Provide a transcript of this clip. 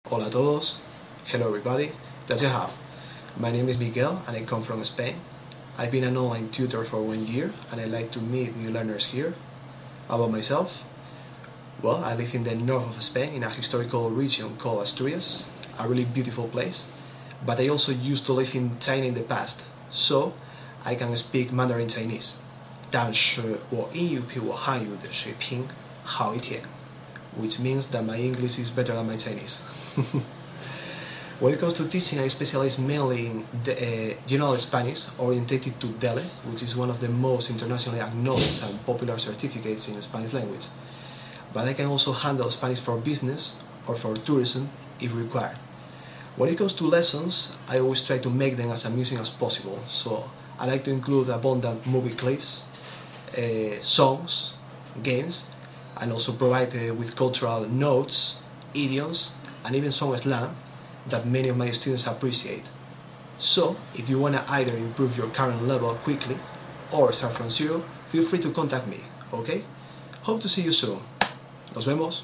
Hola a todos. Hello everybody. 大家好. My name is Miguel and I come from Spain. I've been an online tutor for 1 year and I like to meet new learners here. About myself? Well, I live in the north of Spain in a historical region called Asturias, a really beautiful place. But I also used to live in China in the past, so I can speak Mandarin Chinese. 但是我英语比我汉语的水平好一点。Which means that my English is better than my Chinese. When it comes to teaching, I specialize mainly in general Spanish orientated to DELE, which is one of the most internationally acknowledged and popular certificates in Spanish language. But I can also handle Spanish for business or for tourism if required. When it comes to lessons, I always try to make them as amusing as possible, so I like to include abundant movie clips, songs, games, and also provide with cultural notes, idioms, and even some slang that many of my students appreciate. So, if you want to either improve your current level quickly or start from zero, feel free to contact me, okay? Hope to see you soon. Nos vemos.